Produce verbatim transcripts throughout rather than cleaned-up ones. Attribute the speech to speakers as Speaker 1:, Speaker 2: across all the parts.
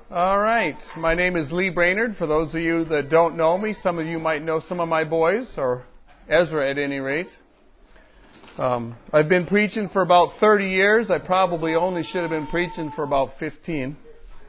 Speaker 1: All right. My name is Lee Brainerd. For those of you that don't know me, some of you might know some of my boys, or Ezra at any rate. Um, I've been preaching for about thirty years. I probably only should have been preaching for about fifteen.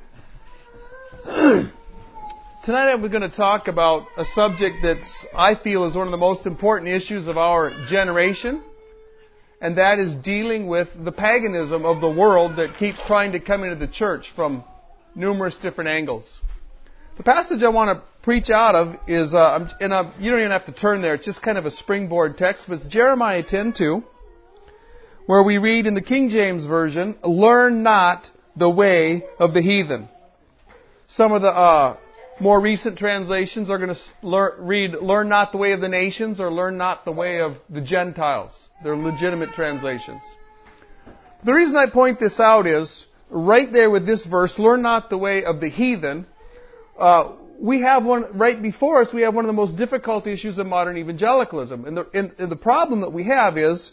Speaker 1: Tonight we're going to talk about a subject that I feel is one of the most important issues of our generation, and that is dealing with the paganism of the world that keeps trying to come into the church from numerous different angles. The passage I want to preach out of is, uh, and uh, you don't even have to turn there, it's just kind of a springboard text, but it's Jeremiah ten two, where we read in the King James Version, "Learn not the way of the heathen." Some of the uh, more recent translations are going to lear- read, "Learn not the way of the nations," or "Learn not the way of the Gentiles." They're legitimate translations. The reason I point this out is, right there with this verse, "Learn not the way of the heathen," uh, we have one, right before us, we have one of the most difficult issues of modern evangelicalism. And the, and, and the problem that we have is,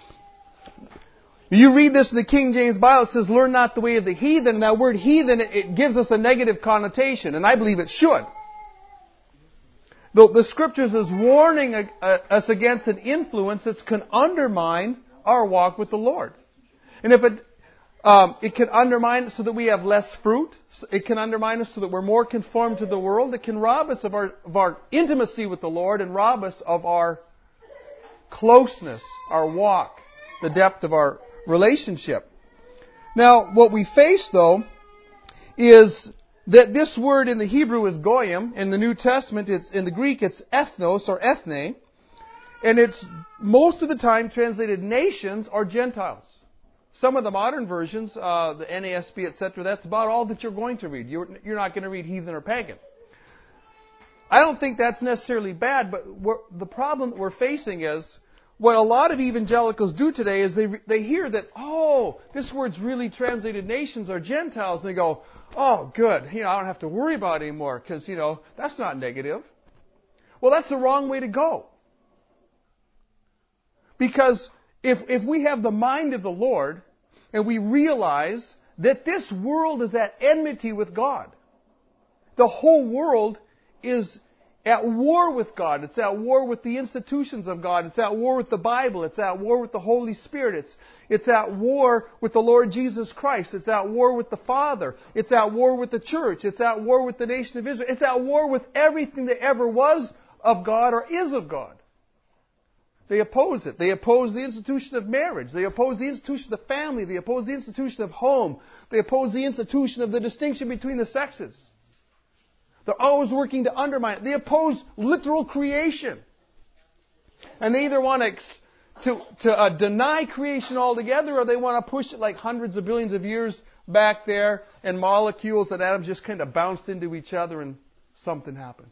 Speaker 1: you read this in the King James Bible, it says, "Learn not the way of the heathen." And that word heathen, it, it gives us a negative connotation, and I believe it should. The, the Scriptures is warning a, a, us against an influence that can undermine our walk with the Lord. And if it Um, it can undermine us so that we have less fruit. It can undermine us so that we're more conformed to the world. It can rob us of our, of our intimacy with the Lord and rob us of our closeness, our walk, the depth of our relationship. Now, what we face, though, is that this word in the Hebrew is goyim. In the New Testament, it's, in the Greek, it's ethnos or ethne. And it's most of the time translated nations or Gentiles. Some of the modern versions, uh, the N A S B, et cetera, that's about all that you're going to read. You're, you're not going to read heathen or pagan. I don't think that's necessarily bad, but we're, the problem that we're facing is, what a lot of evangelicals do today is they they hear that, oh, this word's really translated nations or Gentiles, and they go, oh, good, you know, I don't have to worry about it anymore, because, you know, that's not negative. Well, that's the wrong way to go. Because If if we have the mind of the Lord, and we realize that this world is at enmity with God, the whole world is at war with God. It's at war with the institutions of God. It's at war with the Bible. It's at war with the Holy Spirit. It's it's at war with the Lord Jesus Christ. It's at war with the Father. It's at war with the church. It's at war with the nation of Israel. It's at war with everything that ever was of God or is of God. They oppose it. They oppose the institution of marriage. They oppose the institution of family. They oppose the institution of home. They oppose the institution of the distinction between the sexes. They're always working to undermine it. They oppose literal creation. And they either want to, to, to uh, deny creation altogether, or they want to push it like hundreds of billions of years back there, and molecules and atoms just kind of bounced into each other and something happened.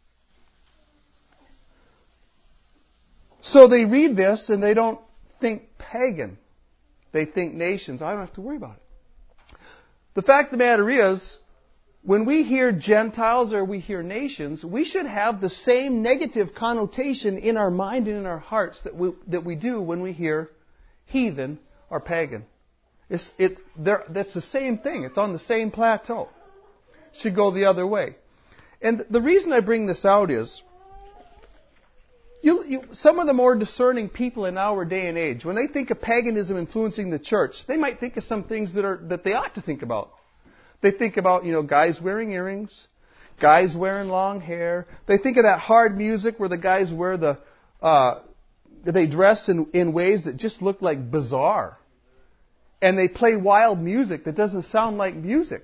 Speaker 1: So they read this and they don't think pagan. They think nations. I don't have to worry about it. The fact of the matter is, when we hear Gentiles or we hear nations, we should have the same negative connotation in our mind and in our hearts that we, that we do when we hear heathen or pagan. It's, it's, that's the same thing. It's on the same plateau. It should go the other way. And the reason I bring this out is, You, you, some of the more discerning people in our day and age, when they think of paganism influencing the church, they might think of some things that are that they ought to think about. They think about, you know, guys wearing earrings, guys wearing long hair. They think of that hard music where the guys wear the, uh, they dress in, in ways that just look like bizarre. And they play wild music that doesn't sound like music.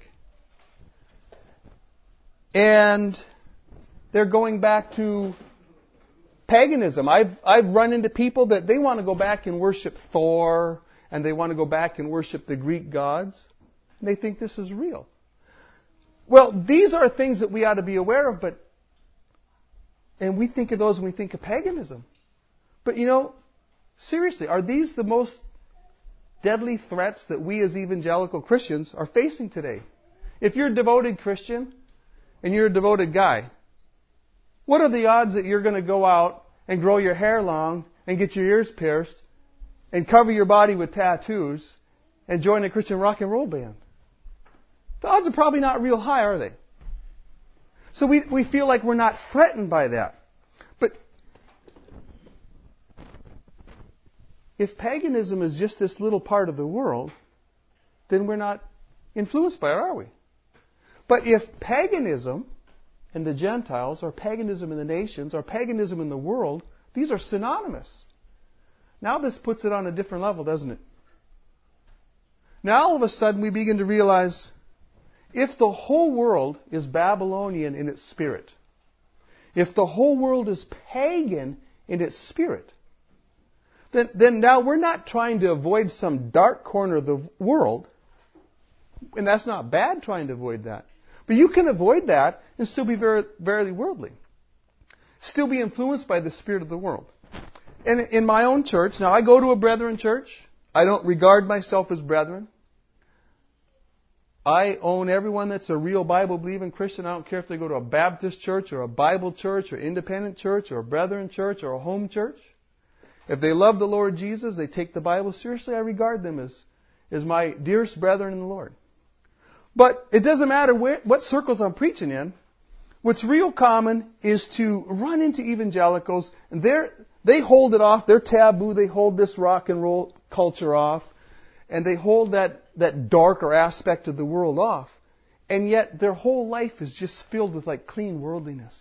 Speaker 1: And they're going back to paganism. I've I've run into people that they want to go back and worship Thor, and they want to go back and worship the Greek gods. And they think this is real. Well, these are things that we ought to be aware of, but and we think of those when we think of paganism. But you know, seriously, are these the most deadly threats that we as evangelical Christians are facing today? If you're a devoted Christian and you're a devoted guy, what are the odds that you're going to go out and grow your hair long and get your ears pierced and cover your body with tattoos and join a Christian rock and roll band? the odds are probably not real high, are they? So we, we feel like we're not threatened by that. But if paganism is just this little part of the world, then we're not influenced by it, are we? But if paganism and the Gentiles, or paganism in the nations, or paganism in the world, these are synonymous. Now this puts it on a different level, doesn't it? Now all of a sudden we begin to realize, if the whole world is Babylonian in its spirit, if the whole world is pagan in its spirit, then, then now we're not trying to avoid some dark corner of the world, and that's not bad trying to avoid that. But you can avoid that and still be very, very worldly. Still be influenced by the spirit of the world. And in my own church, now I go to a brethren church. I don't regard myself as brethren. I own everyone that's a real Bible-believing Christian. I don't care if they go to a Baptist church or a Bible church or independent church or a brethren church or a home church. If they love the Lord Jesus, they take the Bible seriously, I regard them as, as my dearest brethren in the Lord. But it doesn't matter where, what circles I'm preaching in. What's real common is to run into evangelicals, and they're, they hold it off. They're taboo. They hold this rock and roll culture off. And they hold that, that darker aspect of the world off. And yet their whole life is just filled with like clean worldliness.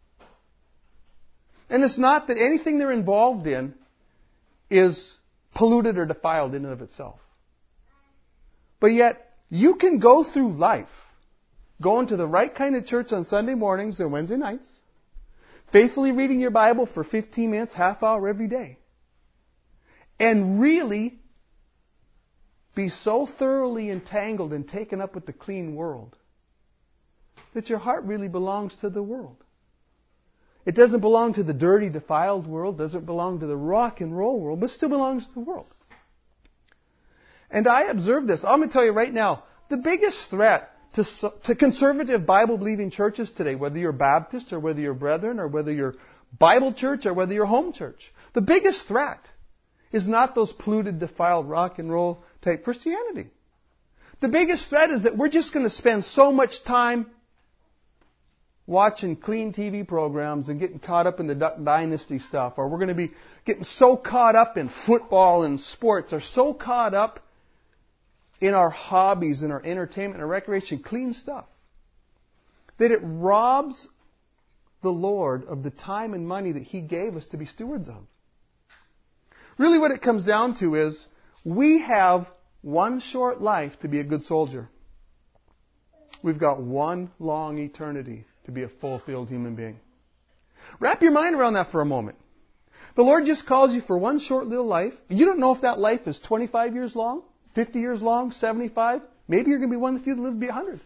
Speaker 1: And it's not that anything they're involved in is polluted or defiled in and of itself. But yet, you can go through life going to the right kind of church on Sunday mornings and Wednesday nights, faithfully reading your Bible for fifteen minutes, half hour every day, and really be so thoroughly entangled and taken up with the clean world that your heart really belongs to the world. It doesn't belong to the dirty, defiled world, doesn't belong to the rock and roll world, but still belongs to the world. And I observe this. I'm going to tell you right now, the biggest threat to, to conservative Bible-believing churches today, whether you're Baptist or whether you're Brethren or whether you're Bible church or whether you're home church, the biggest threat is not those polluted, defiled, rock and roll type Christianity. The biggest threat is that we're just going to spend so much time watching clean T V programs and getting caught up in the Duck Dynasty stuff, or we're going to be getting so caught up in football and sports, or so caught up in our hobbies and our entertainment and our recreation, clean stuff, that it robs the Lord of the time and money that He gave us to be stewards of. Really what it comes down to is we have one short life to be a good soldier. We've got one long eternity to be a fulfilled human being. Wrap your mind around that for a moment. The Lord just calls you for one short little life. You don't know if that life is twenty-five years long, fifty years long, seventy-five. Maybe you're going to be one of the few that live to be one hundred.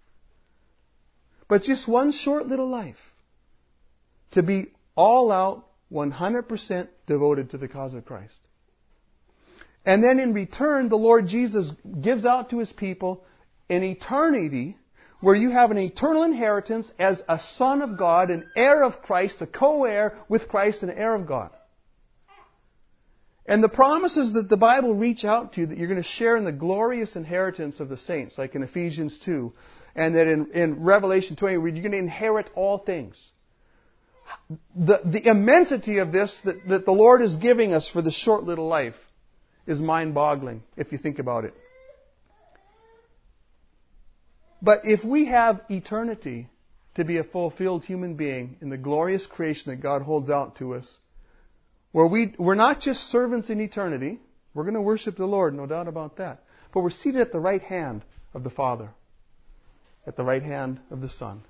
Speaker 1: But just one short little life to be all out, one hundred percent devoted to the cause of Christ. And then in return, the Lord Jesus gives out to His people an eternity where you have an eternal inheritance as a son of God, an heir of Christ, a co-heir with Christ, an heir of God. And the promises that the Bible reach out to you, that you're going to share in the glorious inheritance of the saints, like in Ephesians two, and that in, in Revelation twenty, where you're going to inherit all things. The, the immensity of this that, that the Lord is giving us for the short little life is mind-boggling, if you think about it. But if we have eternity to be a fulfilled human being in the glorious creation that God holds out to us, where we, we're not just servants in eternity, we're going to worship the Lord, no doubt about that, but we're seated at the right hand of the Father, at the right hand of the Son.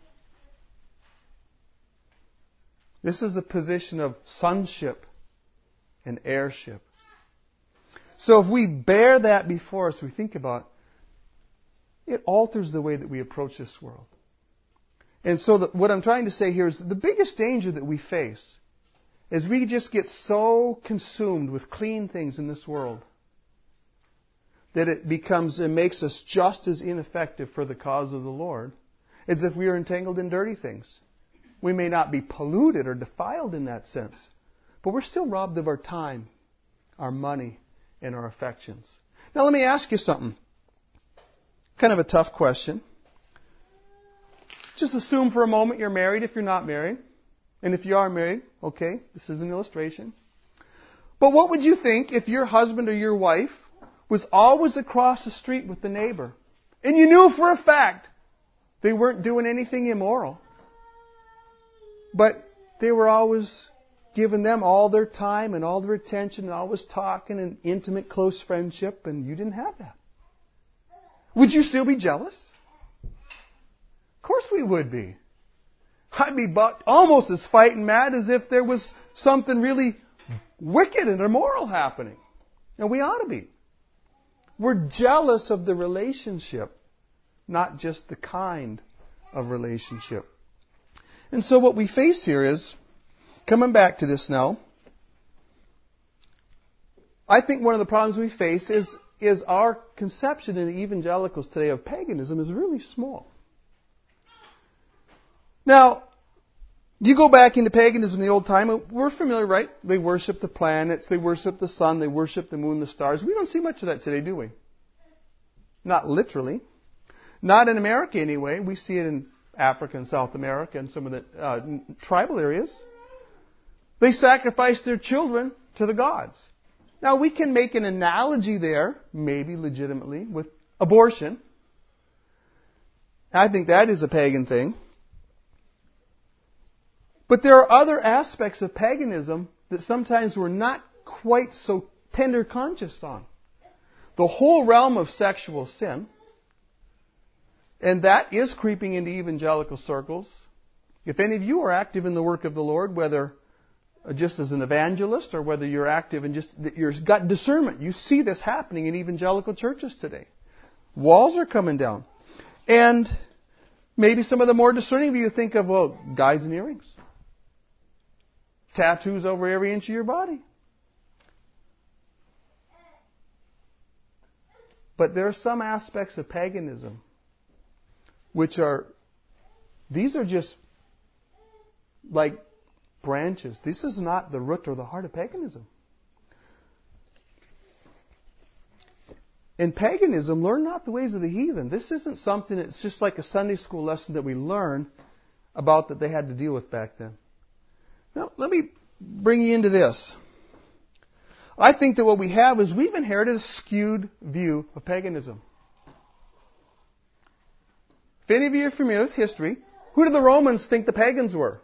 Speaker 1: This is a position of sonship and heirship. So if we bear that before us, we think about it, it alters the way that we approach this world. And so the, what I'm trying to say here is the biggest danger that we face is we just get so consumed with clean things in this world that it becomes and makes us just as ineffective for the cause of the Lord as if we are entangled in dirty things. We may not be polluted or defiled in that sense, but we're still robbed of our time, our money, and our affections. Now let me ask you something. Kind of a tough question. just assume for a moment you're married if you're not married. And if you are married, okay, this is an illustration. But what would you think if your husband or your wife was always across the street with the neighbor, and you knew for a fact they weren't doing anything immoral, but they were always giving them all their time and all their attention and always talking and intimate, close friendship, and you didn't have that? Would you still be jealous? Of course we would be. I'd be about almost as fighting mad as if there was something really wicked and immoral happening. And we ought to be. We're jealous of the relationship, not just the kind of relationship. And so what we face here is, coming back to this now, I think one of the problems we face is, is our conception in the evangelicals today of paganism is really small. Now, you go back into paganism in the old time, we're familiar, right? They worship the planets, they worship the sun, they worship the moon, the stars. We don't see much of that today, do we? Not literally. Not in America anyway. We see it in Africa and South America and some of the uh, tribal areas. They sacrifice their children to the gods. Now, we can make an analogy there, maybe legitimately, with abortion. I think that is a pagan thing. But there are other aspects of paganism that sometimes we're not quite so tender conscious on. The whole realm of sexual sin, and that is creeping into evangelical circles. If any of you are active in the work of the Lord, whether just as an evangelist or whether you're active in just, you've got discernment, you see this happening in evangelical churches today. Walls are coming down. And maybe some of the more discerning of you think of, well, guys in earrings. Tattoos over every inch of your body. But there are some aspects of paganism which are, these are just like branches. This is not the root or the heart of paganism. In paganism, learn not the ways of the heathen. This isn't something that's just like a Sunday school lesson that we learn about that they had to deal with back then. Now, let me bring you into this. I think that what we have is we've inherited a skewed view of paganism. If any of you are familiar with history, who did the Romans think the pagans were?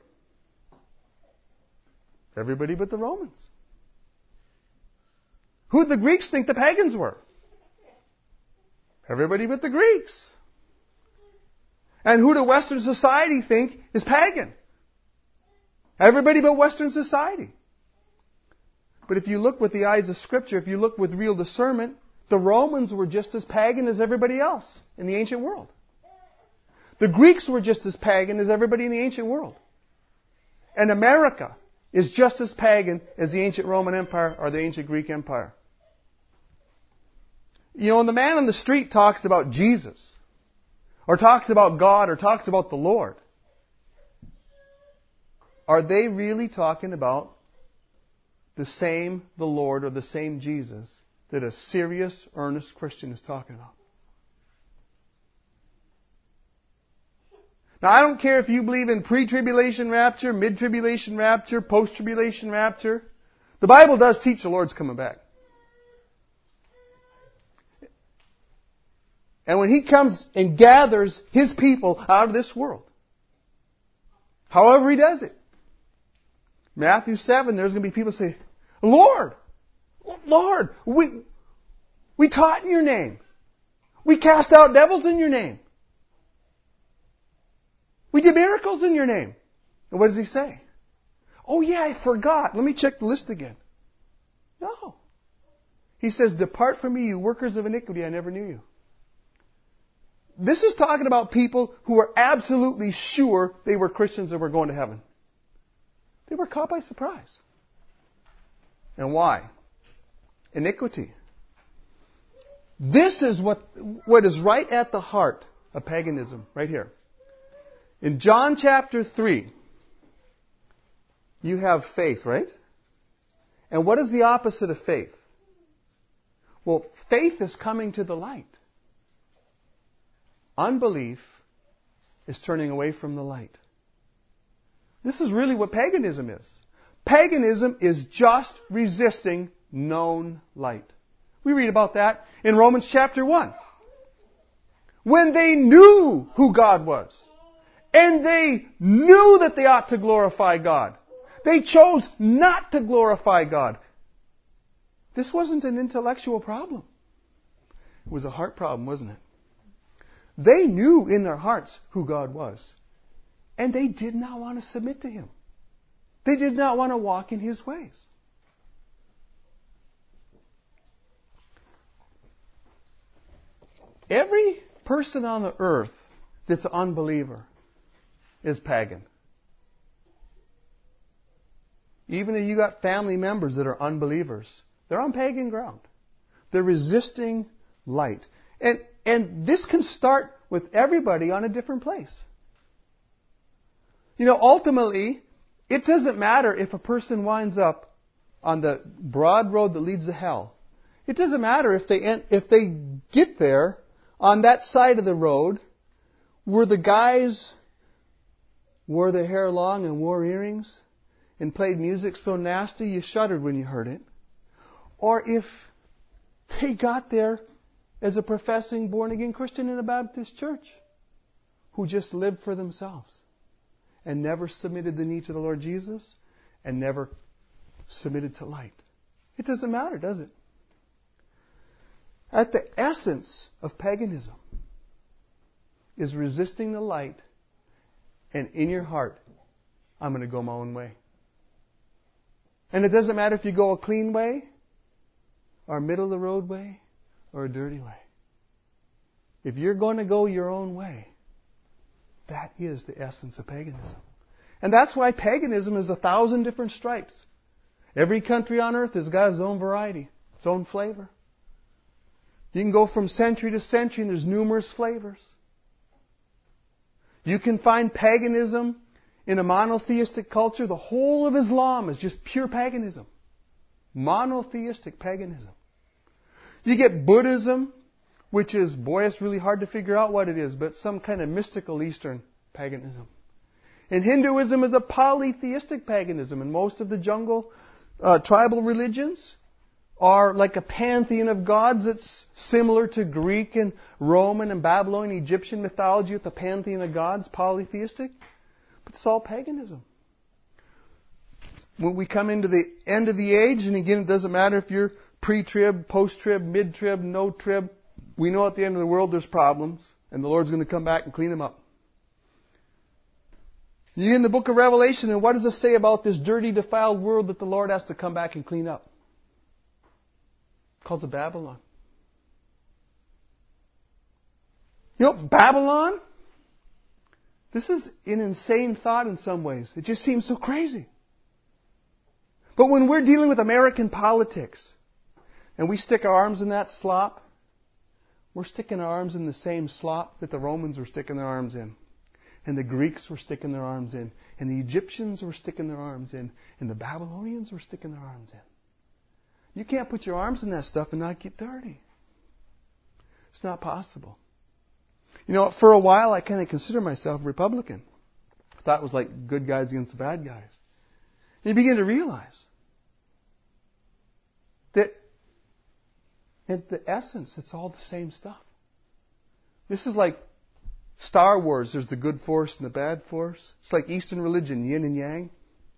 Speaker 1: Everybody but the Romans. Who did the Greeks think the pagans were? Everybody but the Greeks. And who did Western society think is pagan? Everybody but Western society. But if you look with the eyes of Scripture, if you look with real discernment, the Romans were just as pagan as everybody else in the ancient world. The Greeks were just as pagan as everybody in the ancient world. And America is just as pagan as the ancient Roman Empire or the ancient Greek Empire. You know, when the man on the street talks about Jesus, or talks about God, or talks about the Lord, are they really talking about the same the Lord or the same Jesus that a serious, earnest Christian is talking about? Now, I don't care if you believe in pre-tribulation rapture, mid-tribulation rapture, post-tribulation rapture. The Bible does teach the Lord's coming back. And when He comes and gathers His people out of this world, however He does it, Matthew seven, there's going to be people say, Lord, Lord, we, we taught in Your name. We cast out devils in Your name. We did miracles in Your name. And what does He say? Oh yeah, I forgot. Let me check the list again. No. He says, depart from me, you workers of iniquity, I never knew you. This is talking about people who were absolutely sure they were Christians and were going to heaven. They were caught by surprise. And why? Iniquity. This is what, what is right at the heart of paganism, right here. In John chapter three, you have faith, right? And what is the opposite of faith? Well, faith is coming to the light. Unbelief is turning away from the light. This is really what paganism is. Paganism is just resisting known light. We read about that in Romans chapter one. When they knew who God was, and they knew that they ought to glorify God, they chose not to glorify God. This wasn't an intellectual problem. It was a heart problem, wasn't it? They knew in their hearts who God was, and they did not want to submit to Him. They did not want to walk in His ways. Every person on the earth that's an unbeliever is pagan. Even if you got family members that are unbelievers, they're on pagan ground. They're resisting light. And, and this can start with everybody on a different place. You know, ultimately, it doesn't matter if a person winds up on the broad road that leads to hell. It doesn't matter if they if they get there on that side of the road where the guys wore their hair long and wore earrings and played music so nasty you shuddered when you heard it. Or if they got there as a professing born-again Christian in a Baptist church who just lived for themselves and never submitted the knee to the Lord Jesus and never submitted to light. It doesn't matter, does it? At the essence of paganism is resisting the light, and in your heart, I'm going to go my own way. And it doesn't matter if you go a clean way, or a middle of the road way, or a dirty way. If you're going to go your own way, that is the essence of paganism. And that's why paganism is a thousand different stripes. Every country on earth has got its own variety, its own flavor. You can go from century to century and there's numerous flavors. You can find paganism in a monotheistic culture. The whole of Islam is just pure paganism. Monotheistic paganism. You get Buddhism, which is, boy, it's really hard to figure out what it is, but some kind of mystical Eastern paganism. And Hinduism is a polytheistic paganism, and most of the jungle uh, tribal religions are like a pantheon of gods that's similar to Greek and Roman and Babylonian, Egyptian mythology with the pantheon of gods, polytheistic. But it's all paganism. When we come into the end of the age, and again, it doesn't matter if you're pre-trib, post-trib, mid-trib, no-trib, we know at the end of the world there's problems, and the Lord's going to come back and clean them up. You get in the book of Revelation, and what does it say about this dirty, defiled world that the Lord has to come back and clean up? Called the Babylon. You know, Babylon? This is an insane thought in some ways. It just seems so crazy. But when we're dealing with American politics, and we stick our arms in that slop, we're sticking our arms in the same slop that the Romans were sticking their arms in. And the Greeks were sticking their arms in. And the Egyptians were sticking their arms in. And the Babylonians were sticking their arms in. You can't put your arms in that stuff and not get dirty. It's not possible. You know, for a while I kind of considered myself Republican. I thought it was like good guys against the bad guys. And you begin to realize that at the essence, it's all the same stuff. This is like Star Wars. There's the good force and the bad force. It's like Eastern religion, yin and yang.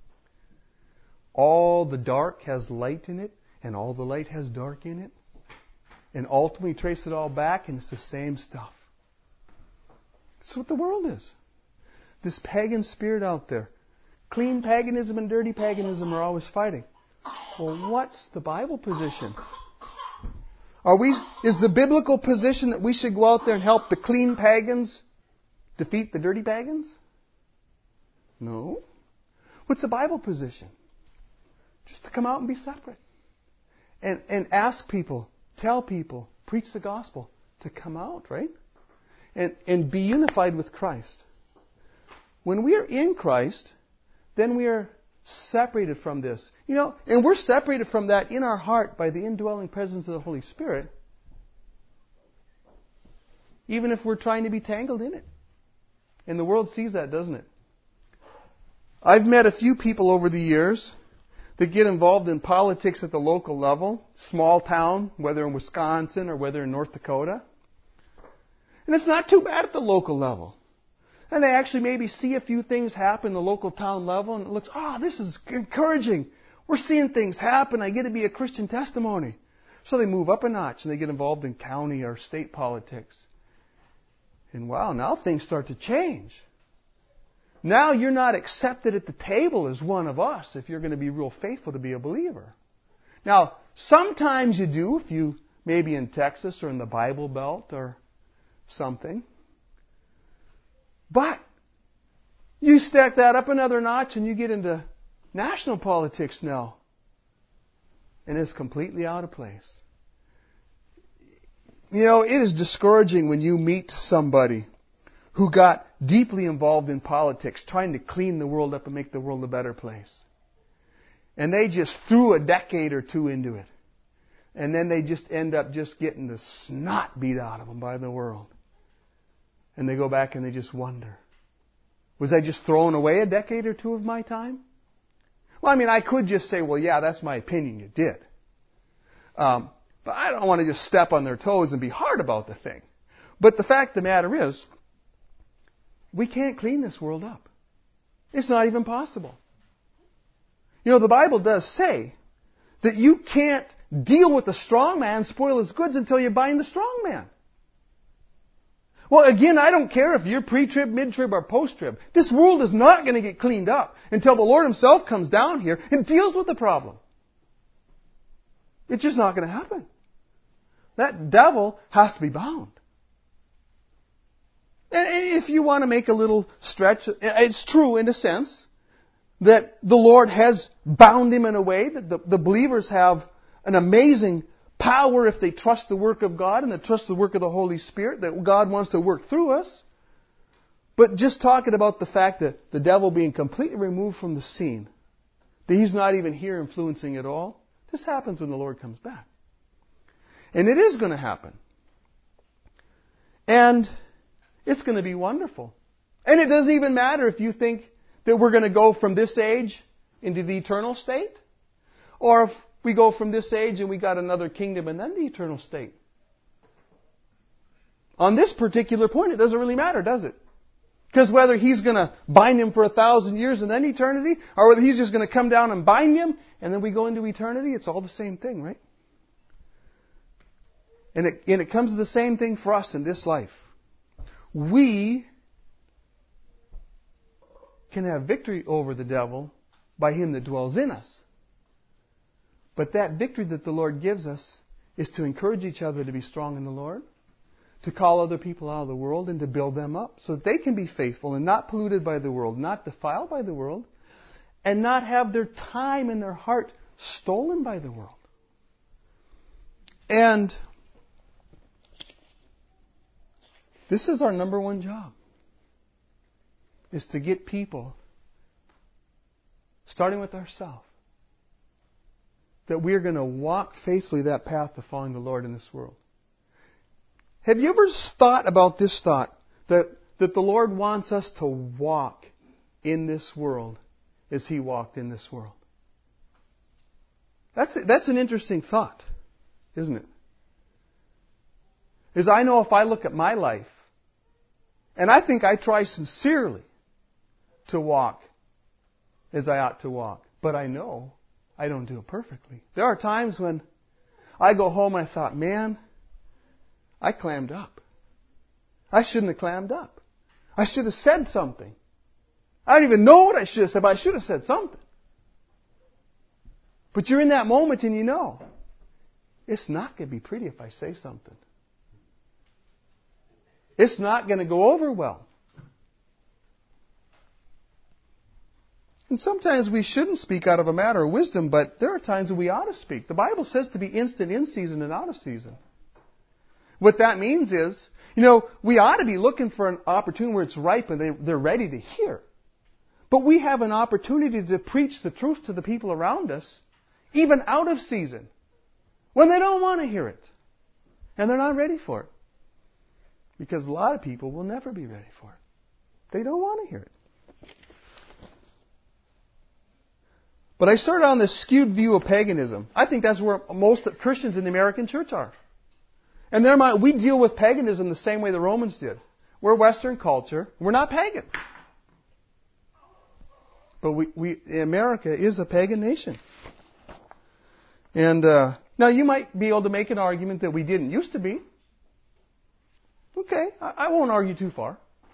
Speaker 1: All the dark has light in it, and all the light has dark in it. And ultimately trace it all back, and it's the same stuff. That's what the world is. This pagan spirit out there. Clean paganism and dirty paganism are always fighting. Well, what's the Bible position? Are we? Is the biblical position that we should go out there and help the clean pagans defeat the dirty pagans? No. What's the Bible position? Just to come out and be separate. And, and ask people, tell people, preach the gospel to come out, right? And, and be unified with Christ. When we are in Christ, then we are separated from this. You know, and we're separated from that in our heart by the indwelling presence of the Holy Spirit. Even if we're trying to be tangled in it. And the world sees that, doesn't it? I've met a few people over the years that get involved in politics at the local level, small town, whether in Wisconsin or whether in North Dakota. And it's not too bad at the local level. And they actually maybe see a few things happen at the local town level and it looks, oh, this is encouraging. We're seeing things happen. I get to be a Christian testimony. So they move up a notch and they get involved in county or state politics. And wow, now things start to change. Now you're not accepted at the table as one of us if you're going to be real faithful to be a believer. Now, sometimes you do if you maybe in Texas or in the Bible Belt or something. But you stack that up another notch and you get into national politics now. And it's completely out of place. You know, it is discouraging when you meet somebody who got deeply involved in politics, trying to clean the world up and make the world a better place. And they just threw a decade or two into it. And then they just end up just getting the snot beat out of them by the world. And they go back and they just wonder, was I just throwing away a decade or two of my time? Well, I mean, I could just say, well, yeah, that's my opinion, you did. Um, but I don't want to just step on their toes and be hard about the thing. But the fact of the matter is, we can't clean this world up. It's not even possible. You know, the Bible does say that you can't deal with the strong man, spoil his goods until you bind the strong man. Well, again, I don't care if you're pre-trib, mid-trib, or post-trib. This world is not going to get cleaned up until the Lord Himself comes down here and deals with the problem. It's just not going to happen. That devil has to be bound. And if you want to make a little stretch, it's true in a sense that the Lord has bound him in a way that the, the believers have an amazing power if they trust the work of God and they trust the work of the Holy Spirit, that God wants to work through us. But just talking about the fact that the devil being completely removed from the scene, that he's not even here influencing at all, this happens when the Lord comes back. And it is going to happen. And it's going to be wonderful. And it doesn't even matter if you think that we're going to go from this age into the eternal state, or if we go from this age and we got another kingdom and then the eternal state. On this particular point, it doesn't really matter, does it? Because whether He's going to bind him for a thousand years and then eternity, or whether He's just going to come down and bind him and then we go into eternity, it's all the same thing, right? And it, and it comes to the same thing for us in this life. We can have victory over the devil by Him that dwells in us. But that victory that the Lord gives us is to encourage each other to be strong in the Lord, to call other people out of the world and to build them up so that they can be faithful and not polluted by the world, not defiled by the world, and not have their time and their heart stolen by the world. And this is our number one job, is to get people, starting with ourselves, that we are going to walk faithfully that path of following the Lord in this world. Have you ever thought about this thought, that, that the Lord wants us to walk in this world as He walked in this world? That's, that's an interesting thought, isn't it? Because I know if I look at my life, and I think I try sincerely to walk as I ought to walk, but I know I don't do it perfectly. There are times when I go home and I thought, man, I clammed up. I shouldn't have clammed up. I should have said something. I don't even know what I should have said, but I should have said something. But you're in that moment and you know, it's not going to be pretty if I say something. It's not going to go over well. And sometimes we shouldn't speak out of a matter of wisdom, but there are times when we ought to speak. The Bible says to be instant in season and out of season. What that means is, you know, we ought to be looking for an opportunity where it's ripe and they, they're ready to hear. But we have an opportunity to preach the truth to the people around us, even out of season, when they don't want to hear it. And they're not ready for it. Because a lot of people will never be ready for it. They don't want to hear it. But I started on this skewed view of paganism. I think that's where most Christians in the American church are. And there might, we deal with paganism the same way the Romans did. We're Western culture. We're not pagan. But we, we America is a pagan nation. And uh, now you might be able to make an argument that we didn't used to be. Okay, I, I won't argue too far.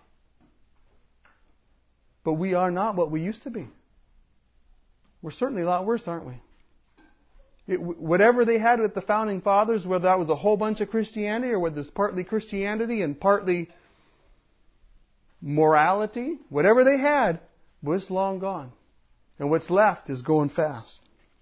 Speaker 1: But we are not what we used to be. We're certainly a lot worse, aren't we? It, whatever they had with the founding fathers, whether that was a whole bunch of Christianity or whether it's partly Christianity and partly morality, whatever they had was long gone. And what's left is going fast.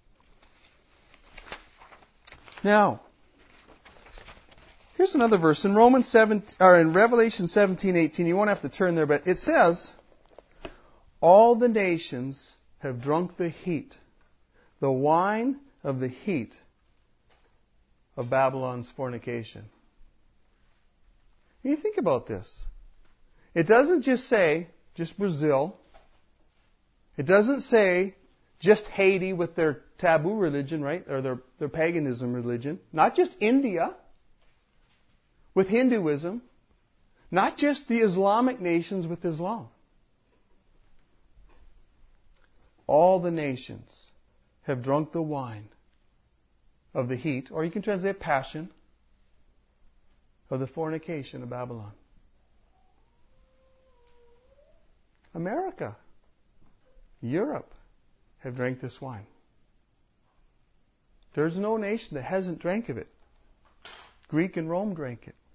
Speaker 1: Now, here's another verse in Romans seven, or in Revelation seventeen eighteen. You won't have to turn there, but it says, "All the nations have drunk the heat, the wine of the heat of Babylon's fornication." You think about this. It doesn't just say just Brazil. It doesn't say just Haiti with their taboo religion, right? Or their, their paganism religion. Not just India with Hinduism. Not just the Islamic nations with Islam. All the nations have drunk the wine of the heat, or you can translate passion, of the fornication of Babylon. America, Europe have drank this wine. There's no nation that hasn't drank of it. Greek and Rome drank it.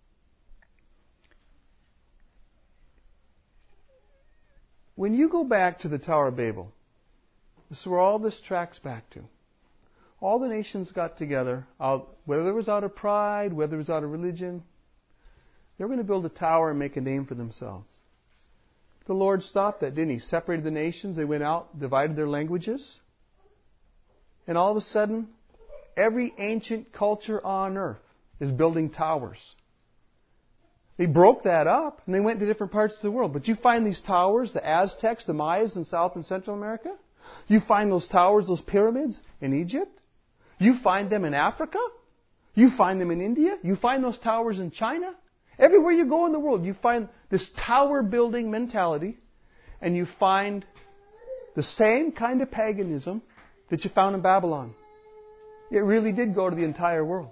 Speaker 1: When you go back to the Tower of Babel, this is where all this tracks back to. All the nations got together, whether it was out of pride, whether it was out of religion. They were going to build a tower and make a name for themselves. The Lord stopped that, didn't He? Separated the nations. They went out, divided their languages. And all of a sudden, every ancient culture on earth is building towers. They broke that up and they went to different parts of the world. But you find these towers, the Aztecs, the Mayas in South and Central America. You find those towers, those pyramids in Egypt. You find them in Africa. You find them in India. You find those towers in China. Everywhere you go in the world, you find this tower building mentality, and you find the same kind of paganism that you found in Babylon. It really did go to the entire world.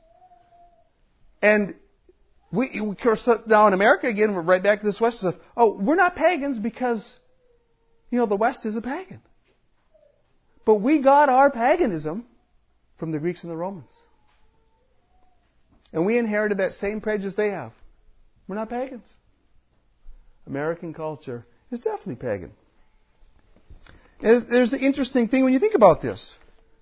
Speaker 1: And we, of course, now in America again, we're right back to this West stuff. Oh, we're not pagans because, you know, the West is a pagan. But we got our paganism from the Greeks and the Romans. And we inherited that same prejudice they have. We're not pagans. American culture is definitely pagan. And there's an interesting thing when you think about this.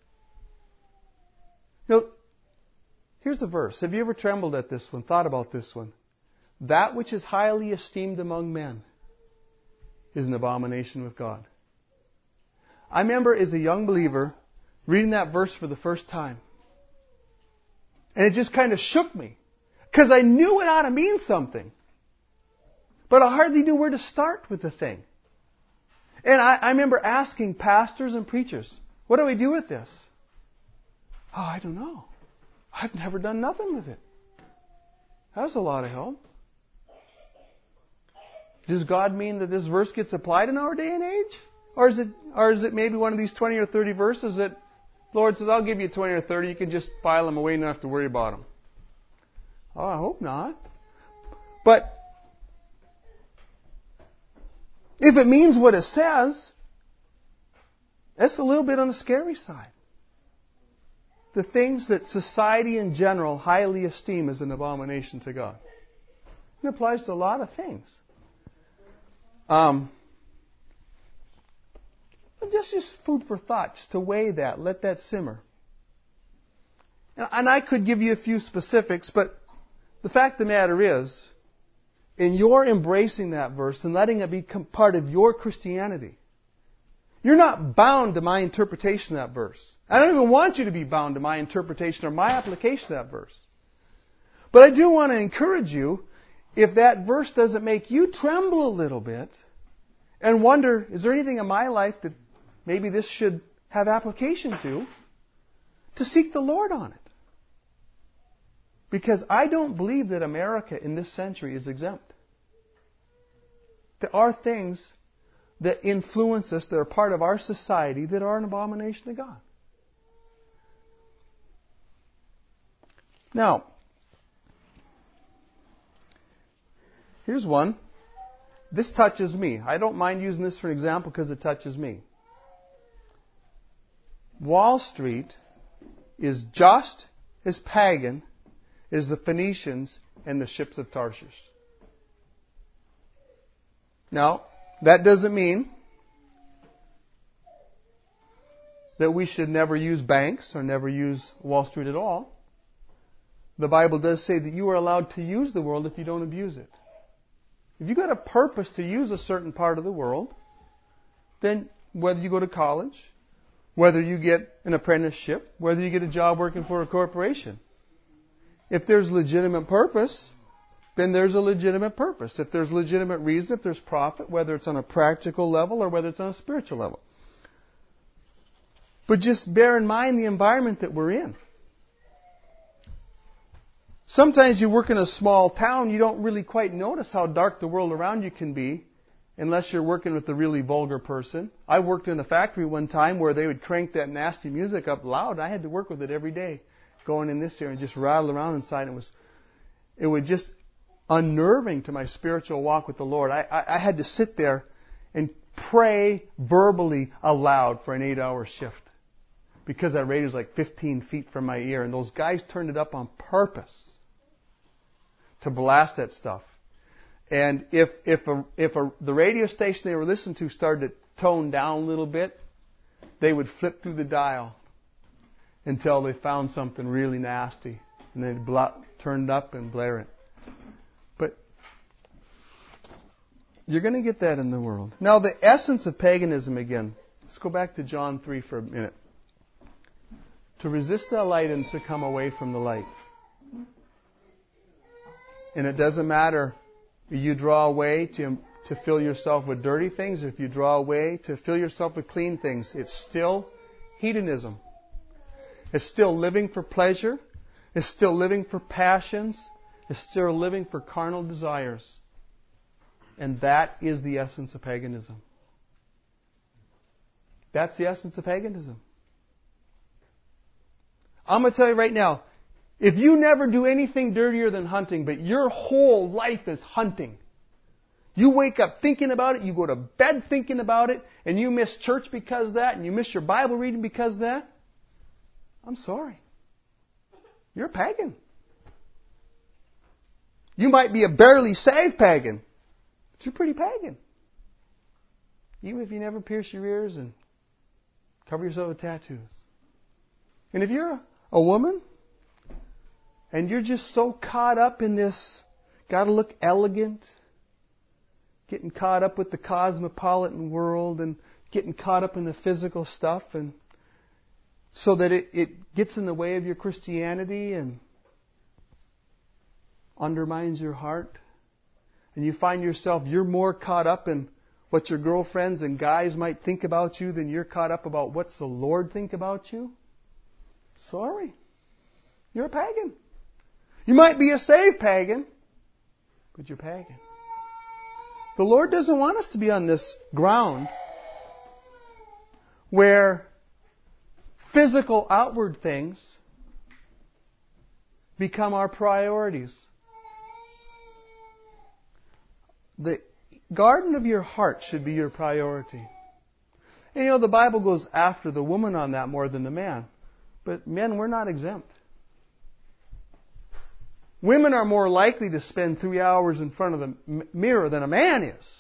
Speaker 1: You know, here's a verse. Have you ever trembled at this one, thought about this one? That which is highly esteemed among men is an abomination with God. I remember as a young believer reading that verse for the first time. And it just kind of shook me. Because I knew it ought to mean something. But I hardly knew where to start with the thing. And I, I remember asking pastors and preachers, what do we do with this? Oh, I don't know. I've never done nothing with it. That's a lot of help. Does God mean that this verse gets applied in our day and age? Or is it, or is it maybe one of these twenty or thirty verses that the Lord says, I'll give you twenty or thirty, you can just file them away and not have to worry about them? Oh, I hope not. But if it means what it says, that's a little bit on the scary side. The things that society in general highly esteem as an abomination to God. It applies to a lot of things. Um, just just food for thought, just to weigh that, let that simmer. And, and I could give you a few specifics, but the fact of the matter is, in your embracing that verse and letting it become part of your Christianity, you're not bound to my interpretation of that verse. I don't even want you to be bound to my interpretation or my application of that verse. But I do want to encourage you, if that verse doesn't make you tremble a little bit and wonder, is there anything in my life that maybe this should have application to, to seek the Lord on it. Because I don't believe that America in this century is exempt. There are things that influence us, that are part of our society, that are an abomination to God. Now, here's one. This touches me. I don't mind using this for an example because it touches me. Wall Street is just as pagan as the Phoenicians and the ships of Tarshish. Now, that doesn't mean that we should never use banks or never use Wall Street at all. The Bible does say that you are allowed to use the world if you don't abuse it. If you've got a purpose to use a certain part of the world, then whether you go to college, whether you get an apprenticeship, whether you get a job working for a corporation, if there's legitimate purpose, then there's a legitimate purpose. If there's legitimate reason, if there's profit, whether it's on a practical level or whether it's on a spiritual level. But just bear in mind the environment that we're in. Sometimes you work in a small town, you don't really quite notice how dark the world around you can be unless you're working with a really vulgar person. I worked in a factory one time where they would crank that nasty music up loud. I had to work with it every day, going in this area and just rattle around inside. It was, it was just unnerving to my spiritual walk with the Lord. I, I, I had to sit there and pray verbally aloud for an eight-hour shift because that radio was like fifteen feet from my ear, and those guys turned it up on purpose to blast that stuff. And if if a, if a, the radio station they were listening to started to tone down a little bit, they would flip through the dial until they found something really nasty, and they'd bla- turn it up and blare it. But you're going to get that in the world. Now, the essence of paganism again. Let's go back to John three for a minute. To resist the light and to come away from the light. And it doesn't matter if you draw away to, to fill yourself with dirty things, if you draw away to fill yourself with clean things. It's still hedonism. It's still living for pleasure. It's still living for passions. It's still living for carnal desires. And that is the essence of paganism. That's the essence of paganism. I'm going to tell you right now, if you never do anything dirtier than hunting, but your whole life is hunting, you wake up thinking about it, you go to bed thinking about it, and you miss church because of that, and you miss your Bible reading because of that, I'm sorry. You're a pagan. You might be a barely saved pagan, but you're pretty pagan. Even if you never pierce your ears and cover yourself with tattoos. And if you're a, a woman, and you're just so caught up in this, got to look elegant, getting caught up with the cosmopolitan world and getting caught up in the physical stuff, and so that it, it gets in the way of your Christianity and undermines your heart. And you find yourself, you're more caught up in what your girlfriends and guys might think about you than you're caught up about what's the Lord think about you. Sorry. You're a pagan. You might be a saved pagan, but you're pagan. The Lord doesn't want us to be on this ground where physical outward things become our priorities. The garden of your heart should be your priority. And you know, the Bible goes after the woman on that more than the man. But men, we're not exempt. Women are more likely to spend three hours in front of the mirror than a man is.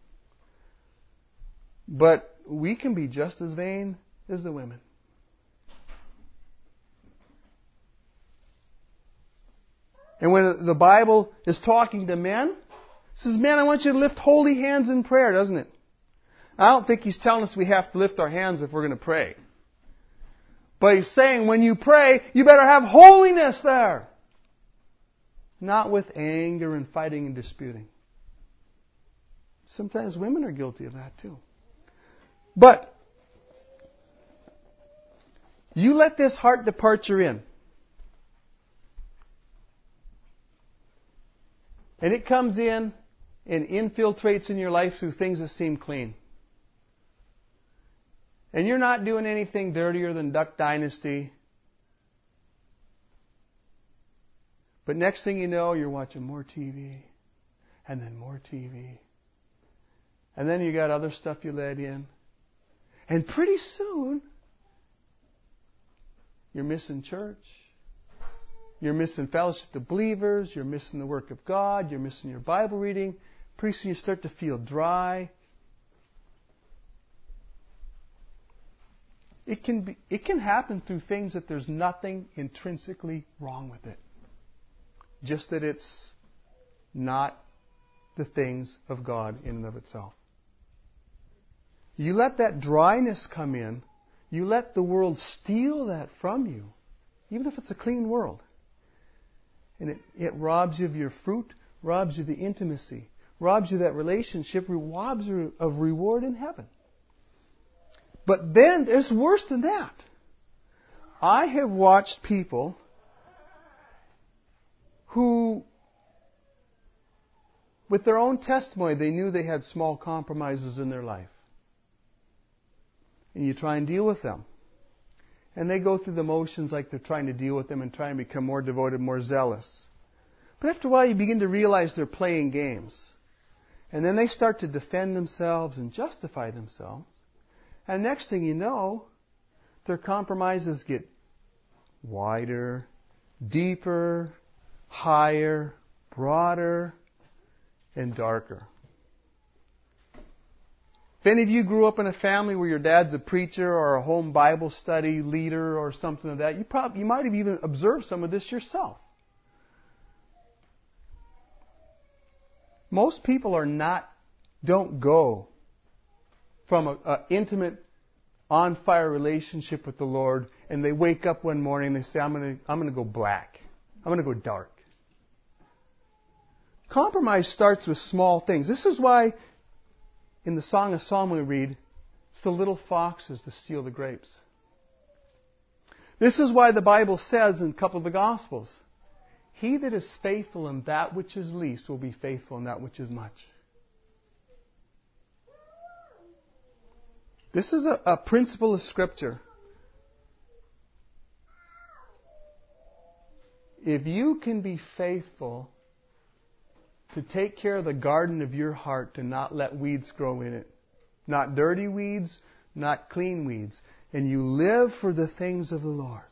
Speaker 1: But we can be just as vain as the women. And when the Bible is talking to men, it says, men, I want you to lift holy hands in prayer, doesn't it? I don't think He's telling us we have to lift our hands if we're going to pray. But He's saying when you pray, you better have holiness there. not with anger and fighting and disputing. Sometimes women are guilty of that too. But you let this heart departure in, and it comes in and infiltrates in your life through things that seem clean. And you're not doing anything dirtier than Duck Dynasty. But next thing you know, you're watching more T V, and then more T V. And then you got other stuff you let in. And pretty soon, you're missing church. You're missing fellowship of believers. You're missing the work of God. You're missing your Bible reading. Pretty soon you start to feel dry. It can be, it can happen through things that there's nothing intrinsically wrong with it. Just that it's not the things of God in and of itself. You let that dryness come in. You let the world steal that from you, even if it's a clean world. And it, it robs you of your fruit, robs you of the intimacy, robs you of that relationship, robs you of reward in heaven. But then there's worse than that. I have watched people who, with their own testimony, they knew they had small compromises in their life. And you try and deal with them. And they go through the motions like they're trying to deal with them and try and become more devoted, more zealous. But after a while you begin to realize they're playing games. And then they start to defend themselves and justify themselves. And next thing you know, their compromises get wider, deeper, higher, broader, and darker. If any of you grew up in a family where your dad's a preacher or a home Bible study leader or something like that, you probably you might have even observed some of this yourself. Most people are not, don't go from an intimate, on-fire relationship with the Lord, and they wake up one morning and they say, I'm going to I'm going to go black. I'm going to go dark. Compromise starts with small things. This is why in the Song of Solomon we read, it's the little foxes that steal the grapes. This is why the Bible says in a couple of the Gospels, he that is faithful in that which is least will be faithful in that which is much. This is a, a principle of Scripture. If you can be faithful to take care of the garden of your heart, to not let weeds grow in it, not dirty weeds, not clean weeds, and you live for the things of the Lord,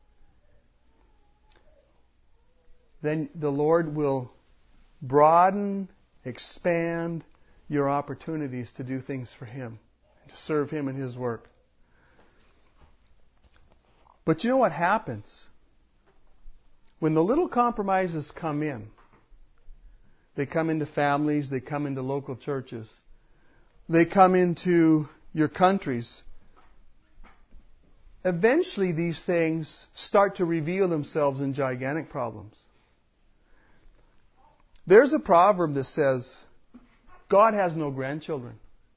Speaker 1: then the Lord will broaden, expand your opportunities to do things for Him, to serve Him in His work. But you know what happens? When the little compromises come in, they come into families, they come into local churches, they come into your countries. Eventually these things start to reveal themselves in gigantic problems. There's a proverb that says, God has no grandchildren.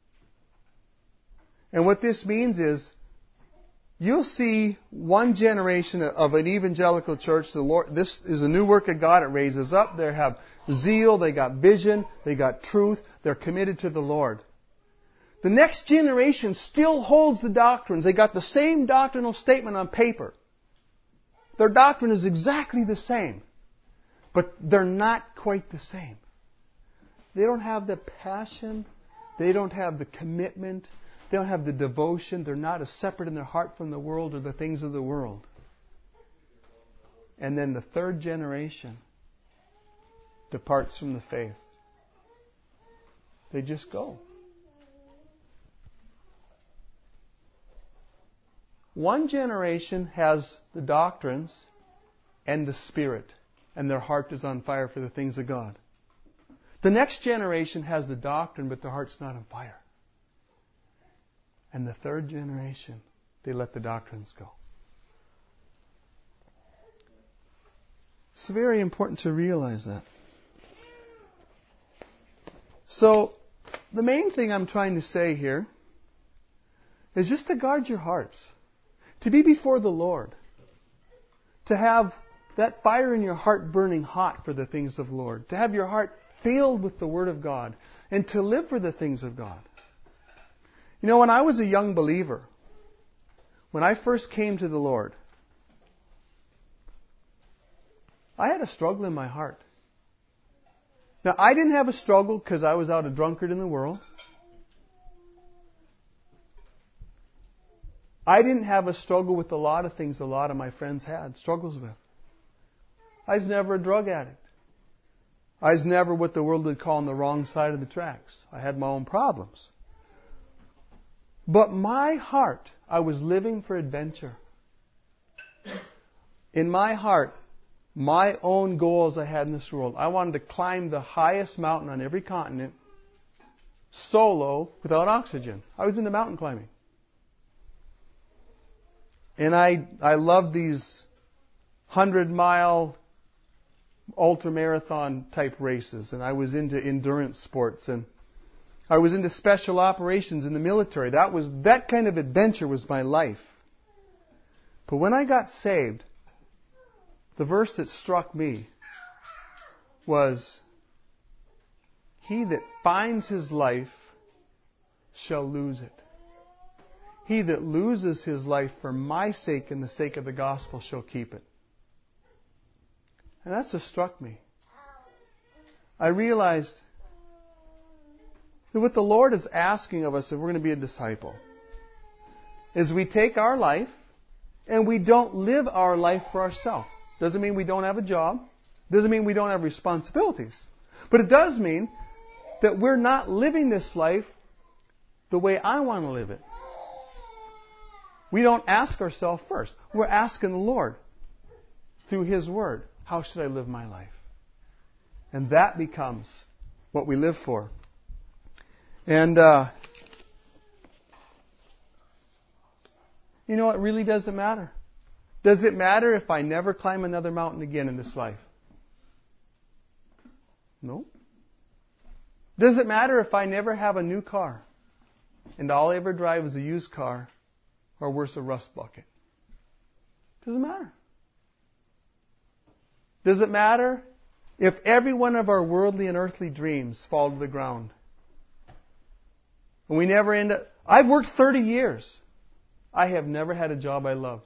Speaker 1: And what this means is, you'll see one generation of an evangelical church. The Lord, this is a new work of God. It raises up. They have zeal. They got vision. They got truth. They're committed to the Lord. The next generation still holds the doctrines. They got the same doctrinal statement on paper. Their doctrine is exactly the same. But they're not quite the same. They don't have the passion. They don't have the commitment. They don't have the devotion. They're not as separate in their heart from the world or the things of the world. And then the third generation departs from the faith. They just go. One generation has the doctrines and the Spirit, and their heart is on fire for the things of God. The next generation has the doctrine, but their heart's not on fire. And the third generation, they let the doctrines go. It's very important to realize that. So, the main thing I'm trying to say here is just to guard your hearts. To be before the Lord. To have that fire in your heart burning hot for the things of the Lord. To have your heart filled with the Word of God. And to live for the things of God. You know, when I was a young believer, when I first came to the Lord, I had a struggle in my heart. Now, I didn't have a struggle because I was out a drunkard in the world. I didn't have a struggle with a lot of things a lot of my friends had struggles with. I was never a drug addict. I was never what the world would call on the wrong side of the tracks. I had my own problems. But my heart, I was living for adventure. In my heart, my own goals I had in this world. I wanted to climb the highest mountain on every continent, solo, without oxygen. I was into mountain climbing. And I I loved these hundred-mile ultra-marathon type races. And I was into endurance sports. And I was into special operations in the military. That was that kind of adventure was my life. But when I got saved, the verse that struck me was, "He that finds his life shall lose it. He that loses his life for my sake and the sake of the gospel shall keep it." And that's what struck me. I realized that what the Lord is asking of us if we're going to be a disciple is we take our life and we don't live our life for ourselves. Doesn't mean we don't have a job. Doesn't mean we don't have responsibilities. But it does mean that we're not living this life the way I want to live it. We don't ask ourselves first. We're asking the Lord through His Word, how should I live my life? And that becomes what we live for. And, uh, you know, it really doesn't matter. Does it matter if I never climb another mountain again in this life? No. Does it matter if I never have a new car and all I ever drive is a used car or worse, a rust bucket? Doesn't matter. Does it matter if every one of our worldly and earthly dreams fall to the ground? And we never end up... I've worked thirty years. I have never had a job I loved.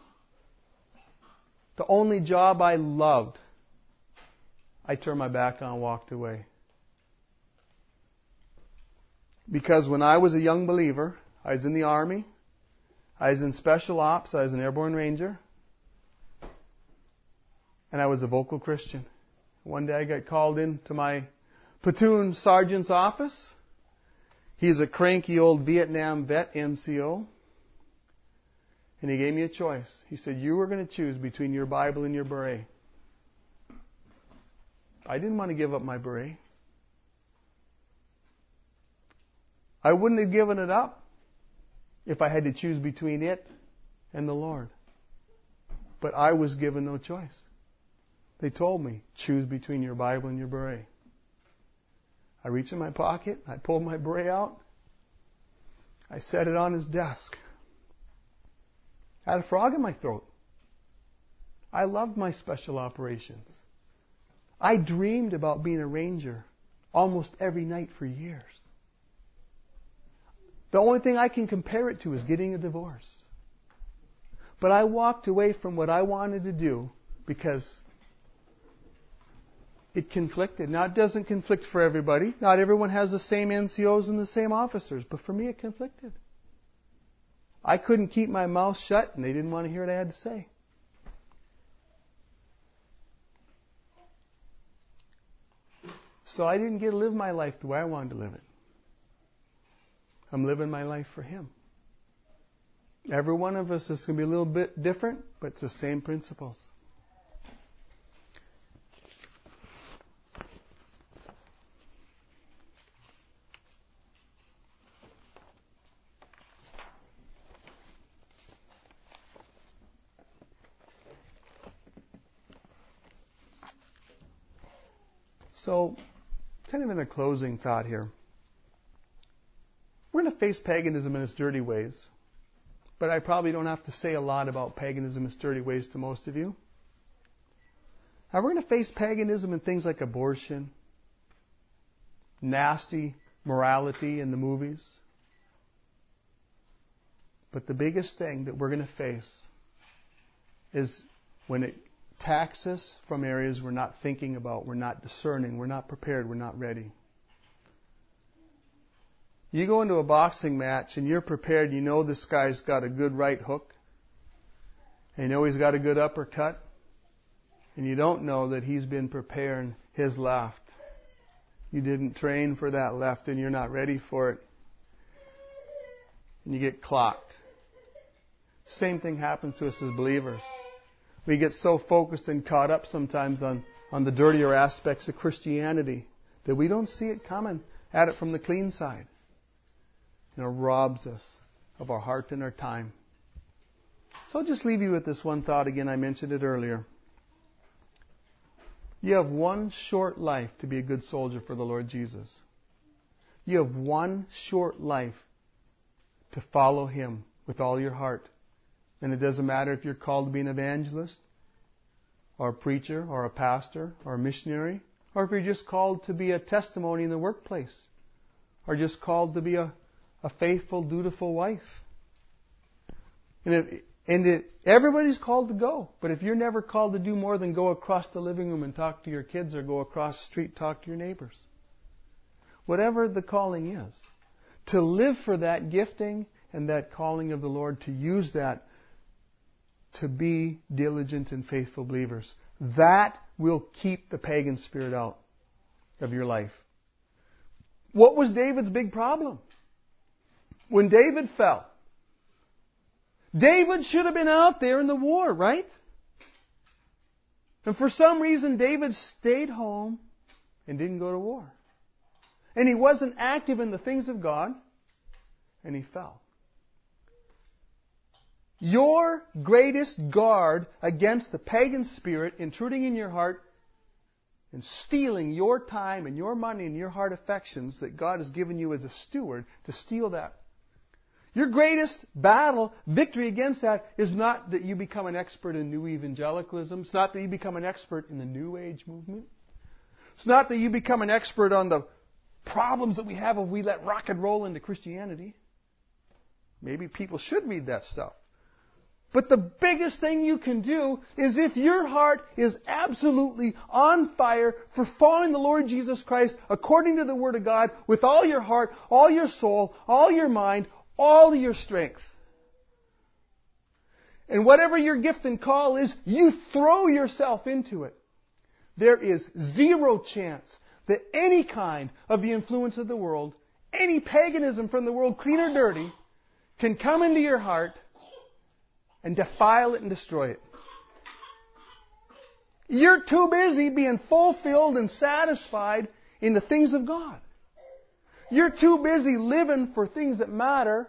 Speaker 1: The only job I loved, I turned my back on and walked away. Because when I was a young believer, I was in the Army, I was in Special Ops, I was an Airborne Ranger, and I was a vocal Christian. One day I got called into my platoon sergeant's office. He's a cranky old Vietnam vet, M C O. And he gave me a choice. He said, you were going to choose between your Bible and your beret. I didn't want to give up my beret. I wouldn't have given it up if I had to choose between it and the Lord. But I was given no choice. They told me, choose between your Bible and your beret. I reached in my pocket. I pulled my beret out. I set it on his desk. I had a frog in my throat. I loved my special operations. I dreamed about being a ranger almost every night for years. The only thing I can compare it to is getting a divorce. But I walked away from what I wanted to do because it conflicted. Now, it doesn't conflict for everybody. Not everyone has the same N C Os and the same officers. But for me, it conflicted. I couldn't keep my mouth shut, and they didn't want to hear what I had to say. So I didn't get to live my life the way I wanted to live it. I'm living my life for Him. Every one of us is going to be a little bit different, but it's the same principles. So, kind of in a closing thought here. We're going to face paganism in its dirty ways. But I probably don't have to say a lot about paganism in its dirty ways to most of you. Now, we're going to face paganism in things like abortion, nasty morality in the movies. But the biggest thing that we're going to face is when it attacks us from areas we're not thinking about, we're not discerning, we're not prepared, we're not ready. You go into a boxing match and you're prepared, you know this guy's got a good right hook, and you know he's got a good uppercut, and you don't know that he's been preparing his left. You didn't train for that left and you're not ready for it. And you get clocked. Same thing happens to us as believers. We get so focused and caught up sometimes on, on the dirtier aspects of Christianity that we don't see it coming at it from the clean side. And it robs us of our heart and our time. So I'll just leave you with this one thought again. I mentioned it earlier. You have one short life to be a good soldier for the Lord Jesus. You have one short life to follow Him with all your heart. And it doesn't matter if you're called to be an evangelist, or a preacher, or a pastor, or a missionary, or if you're just called to be a testimony in the workplace, or just called to be a, a faithful, dutiful wife. And if, and it, everybody's called to go. But if you're never called to do more than go across the living room and talk to your kids, or go across the street and talk to your neighbors, whatever the calling is, to live for that gifting and that calling of the Lord, to use that to be diligent and faithful believers, that will keep the pagan spirit out of your life. What was David's big problem? When David fell, David should have been out there in the war, right? And for some reason, David stayed home and didn't go to war. And he wasn't active in the things of God, and he fell. Your greatest guard against the pagan spirit intruding in your heart and stealing your time and your money and your heart affections that God has given you as a steward, to steal that. Your greatest battle, victory against that, is not that you become an expert in new evangelicalism. It's not that you become an expert in the New Age movement. It's not that you become an expert on the problems that we have if we let rock and roll into Christianity. Maybe people should read that stuff. But the biggest thing you can do is, if your heart is absolutely on fire for following the Lord Jesus Christ according to the Word of God, with all your heart, all your soul, all your mind, all your strength. And whatever your gift and call is, you throw yourself into it. There is zero chance that any kind of the influence of the world, any paganism from the world, clean or dirty, can come into your heart and defile it and destroy it. You're too busy being fulfilled and satisfied in the things of God. You're too busy living for things that matter.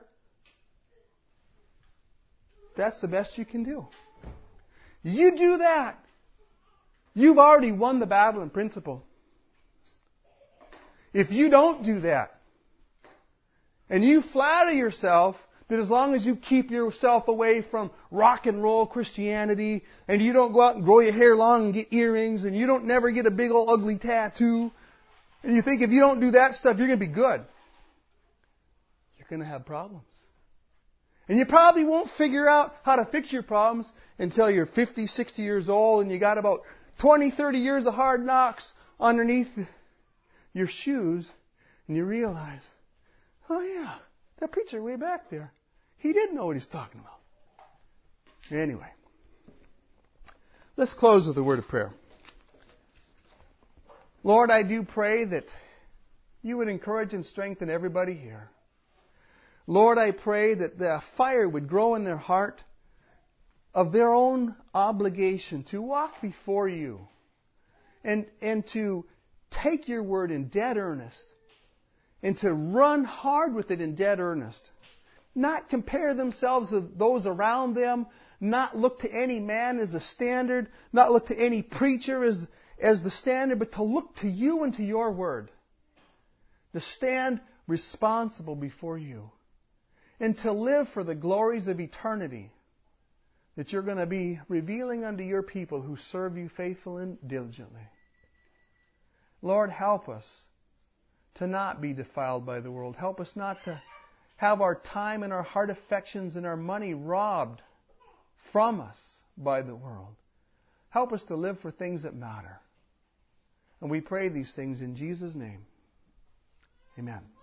Speaker 1: That's the best you can do. You do that, you've already won the battle in principle. If you don't do that, and you flatter yourself that as long as you keep yourself away from rock and roll Christianity, and you don't go out and grow your hair long and get earrings, and you don't never get a big old ugly tattoo, and you think if you don't do that stuff, you're going to be good, you're going to have problems. And you probably won't figure out how to fix your problems until you're fifty, sixty years old, and you got about twenty, thirty years of hard knocks underneath your shoes, and you realize, oh yeah, that preacher way back there, he did know what he's talking about. Anyway, let's close with a word of prayer. Lord, I do pray that you would encourage and strengthen everybody here. Lord, I pray that the fire would grow in their heart of their own obligation to walk before you and, and to take your word in dead earnest and to run hard with it in dead earnest. Not compare themselves to those around them, not look to any man as a standard, not look to any preacher as, as the standard, but to look to you and to your word. To stand responsible before you. And to live for the glories of eternity that you're going to be revealing unto your people who serve you faithfully and diligently. Lord, help us to not be defiled by the world. Help us not to have our time and our heart affections and our money robbed from us by the world. Help us to live for things that matter. And we pray these things in Jesus' name. Amen.